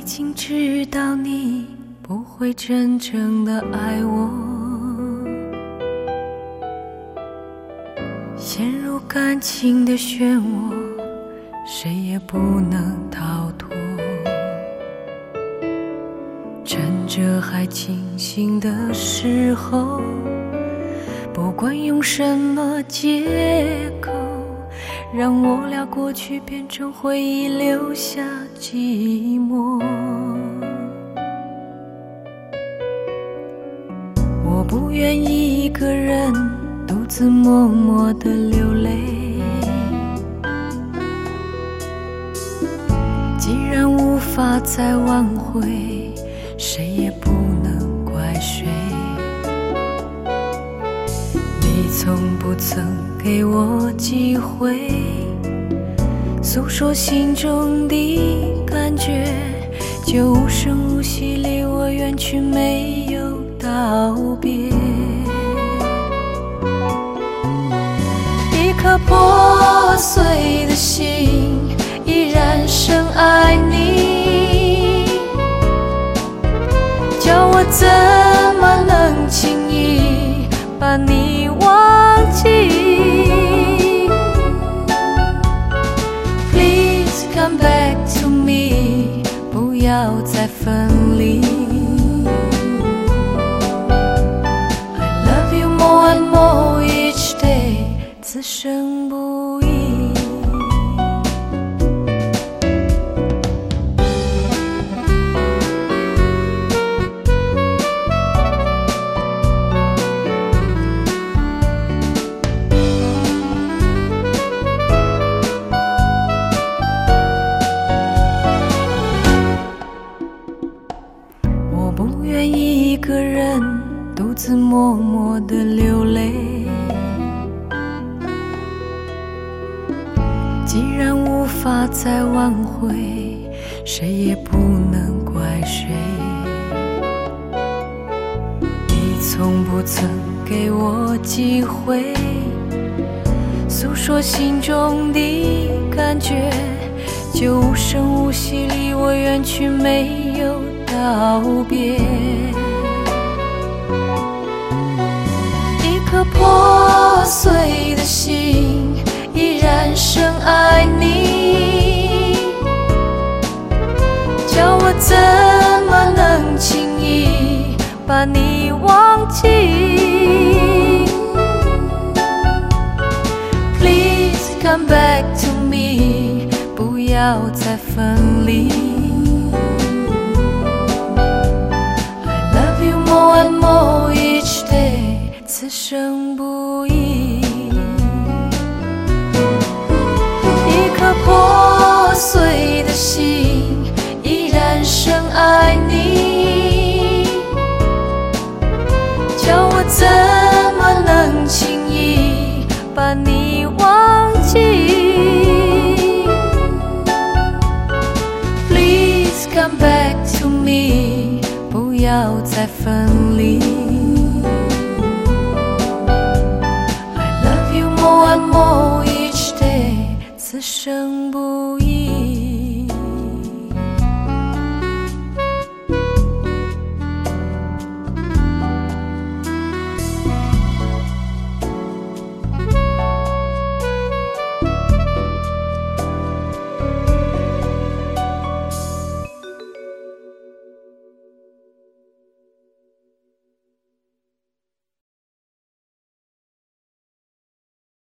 已经知道你不会真正的爱我，陷入感情的漩涡，谁也不能逃脱。趁着还清醒的时候，不管用什么借口，让我俩过去变成回忆，留下寂寞。我不愿意一个人独自默默地流泪，既然无法再挽回，谁也不能怪谁。你从不曾给我机会诉说心中的感觉，就无声无息离我远去，没有道别。一颗破碎的心依然深爱你，叫我怎么能轻易把你忘记。 Please come back to me， 不要再分离。I love you more and more each day， 此生不移。不愿意一个人独自默默地流泪，既然无法再挽回，谁也不能怪谁。你从不曾给我机会诉说心中的感觉，就无声无息离我远去，没有道别。一颗破碎的心依然深爱你，叫我怎么能轻易把你忘记。 Please come back to me， 不要再分离。 I love you more and more